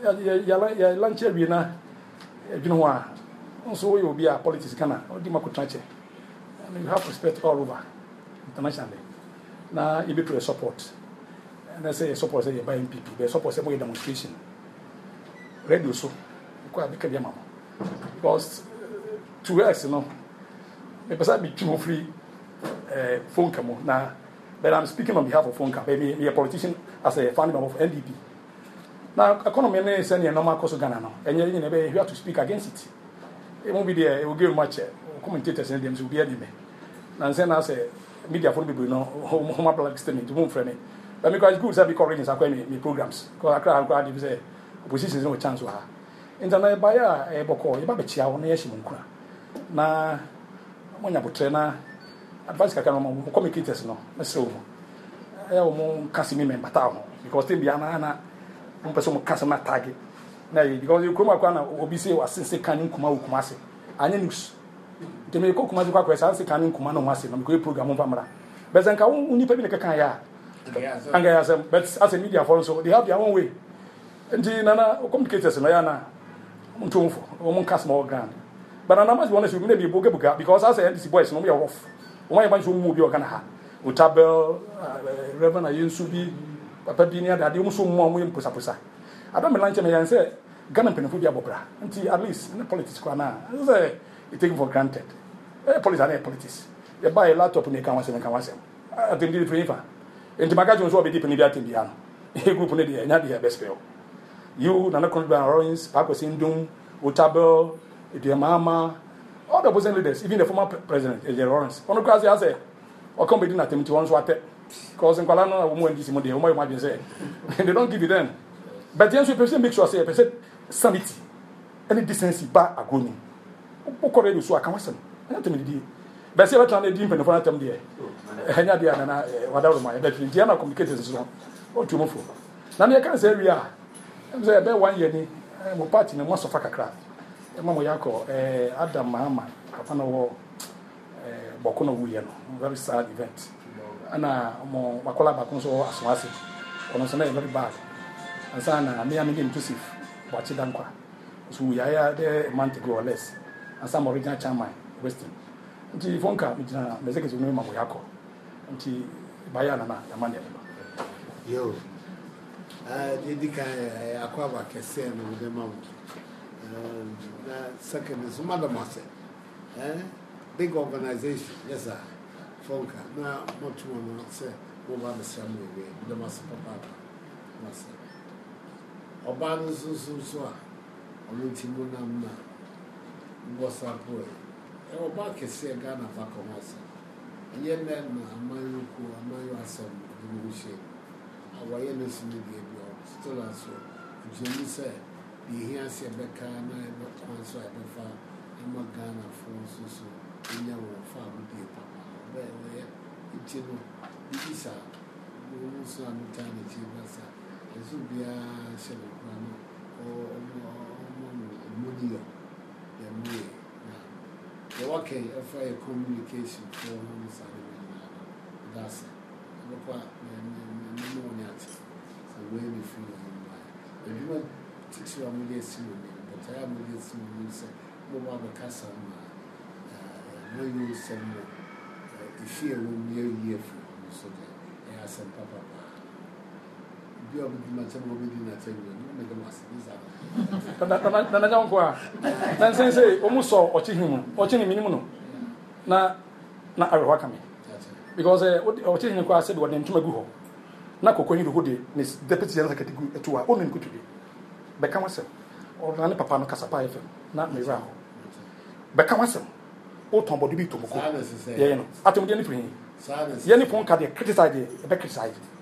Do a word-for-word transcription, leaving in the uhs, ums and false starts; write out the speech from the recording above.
ya ya lunch we na adwene ho a nso we obi a politics kana odi makotrache and you have respect all over internationally na you be to support and I say support say by M P P be support say more demonstration radio so ko abi ka bi mama because to us you know me pesa be timo free eh phone camo na but I'm speaking on behalf of phone camo me me a politician as a fan of N D P. Now, economy is sending a normal course of Ghana now, and you have to speak against it. It won't be there, it will give much commentators and them to be a debate. And then I say, media for people know, home up like statement, to move from me. But because it's good to be correcting some programs, because I can't grab if the opposition is no chance to her. In the night, by a boko, you have a chia on the Yashimunkra. Now, when you put trainer, advice can communicators no, so I won't Casimir Batao, because they be an um person customer target. Now, because you come up and obviously was since canning Kuma Kumasi. And news. The medical Kumasi question, say canning Kumano Masi, and go program of Amara. But then can only pay the Kaya. And I said, but as a media for so they have their own way. And the Nana communicators in Ayana Muntumfo, or Casmo Grand. But I must want to maybe Bogabuga because as I said, this boys no more off. Why bunch of move your Ganaha? Utabel, Reverend Ayunsubi. Papa Binia that you so more win Pusapusa. I don't mean to me and say, Ghana Penopia Bobra, until at least in the politics, you take for granted. A police are politics. You buy a laptop in the Kawas and Kawasam. I think it's pretty fun. And the Magazine will be deep in the Indian. A group on the Nadia Bespel. You, Nana Conban Rollins, Paco Sindum, Utabel, dear Mama, all the opposition leaders, even the former president, J. Lawrence. On the class, I say, or come between them to one water. Because in Colana, a woman this morning, what might say, and they don't give it then. But the answer person make sure say, person sanity, any decency, back a going. What correct you so I can't listen. I don't mean, but say what I'm doing in the front of them there. And I did whatever my that Indiana communicated is wrong. What to move for? Now, I can't say we are. I'm saying about one year, I'm a party in most of Fakakra. Mamma Yako, Adam Mahama, Kapano, Bokono William, very sad event. Ana mo makola bakunso aswase ono so na very bad ansana me am inclusive wachi dankwa so we are there a month ago or less and some original chairman western nti fonka mjina mezeke zo no mamo yako nti bayana na yamane yo ah dedika akwa ba kese no de mam na second is madam eh big organization yes sir Fonka, na much more say, over the same way, the master papa. Master Obano so so so, Olutimuna, was a boy. Our back is a gun of a commerce. And yet, men, Amayu, Amayu, Assam, the Mushe. Our innocent gave you still as well. Jimmy said, the here say Becca and I not answer at the far. I'm a gun of four so so. In your farm with the papa. Where it's you know, this is a woman's maternity, as would be a seven or money. The working of a communication for one side. That's what no one else. So, where we feel in you want to teach you a million soon, but I am a million soon. You say, no one will cast on my no use some more. If you will near year from so that I have some papa. Be able to match up with dinner table, make a mass. Nana don't go. Then say, almost saw watching him, watching him minimum. Na na Arawakami. Because watching him said what name to Maguho. Na Kokoni Hudi, Miss Deputy Secretary to our own good today. Becamasa or Nana Papa no Casapa, not Miraho. Becamasa. O tombo de bito moko. Yeah, no. Atom de ni free. Silence. Ye ni phone card criticize, e be criticize.